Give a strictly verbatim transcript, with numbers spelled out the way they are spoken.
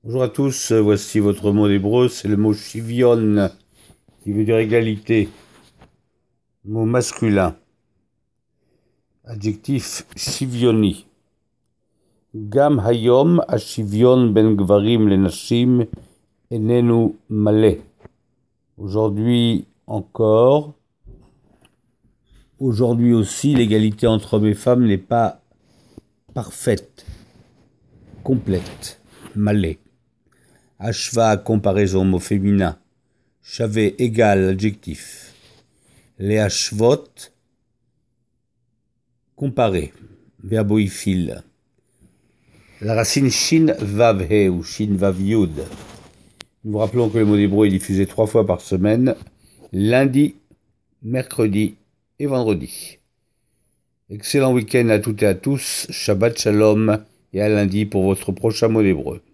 Bonjour à tous, voici votre mot d'hébreu, c'est le mot shivion, qui veut dire égalité, mot masculin, adjectif shivioni. Gam hayom hashivion ben gvarim lenashim enenu malé. Aujourd'hui encore, aujourd'hui aussi, l'égalité entre hommes et femmes n'est pas parfaite, complète, malé. Ashva, comparaison, mot féminin. Chavé, égal, adjectif. Les hashvot, comparer, verboïphile. La racine shin vav he ou shin vav yud. Nous vous rappelons que le mot d'hébreu est diffusé trois fois par semaine, lundi, mercredi et vendredi. Excellent week-end à toutes et à tous, Shabbat Shalom et à lundi pour votre prochain mot d'hébreu.